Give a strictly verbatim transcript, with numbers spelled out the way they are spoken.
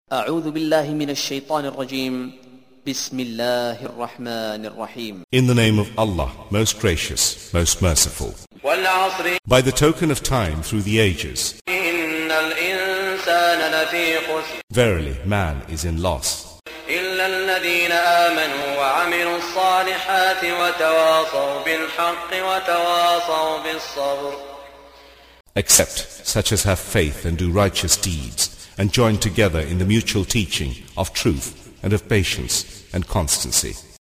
أعوذ بالله من الشيطان الرجيم بسم الله الرحمن الرحيم. In the name of Allah, most gracious, most merciful. والعصر. By the token of time through the ages. إن الإنسان لفي خسر. Verily, man is in loss. إلا الذين آمنوا وعملوا الصالحات وتواصوا بالحق وتواصوا بالصبر. Except such as have faith and do righteous deeds, and join together in the mutual teaching of truth and of patience and constancy.